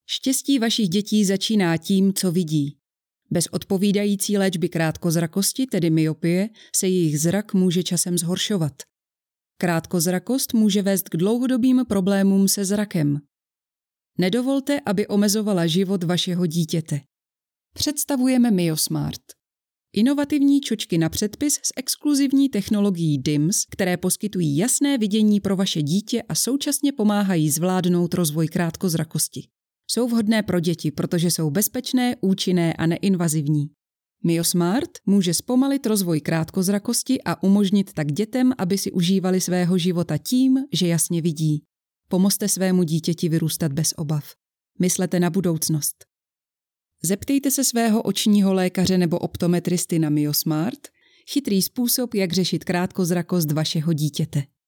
Štěstí vašich dětí začíná tím, co vidí. Bez odpovídající léčby krátkozrakosti, tedy myopie, se jejich zrak může časem zhoršovat. Krátkozrakost může vést k dlouhodobým problémům se zrakem. Nedovolte, aby omezovala život vašeho dítěte. Představujeme MyoSmart. Inovativní čočky na předpis s exkluzivní technologií DIMS, které poskytují jasné vidění pro vaše dítě a současně pomáhají zvládnout rozvoj krátkozrakosti. Jsou vhodné pro děti, protože jsou bezpečné, účinné a neinvazivní. MyoSmart může zpomalit rozvoj krátkozrakosti a umožnit tak dětem, aby si užívali svého života tím, že jasně vidí. Pomozte svému dítěti vyrůstat bez obav. Myslete na budoucnost. Zeptejte se svého očního lékaře nebo optometristy na MyoSmart, chytrý způsob, jak řešit krátkozrakost vašeho dítěte.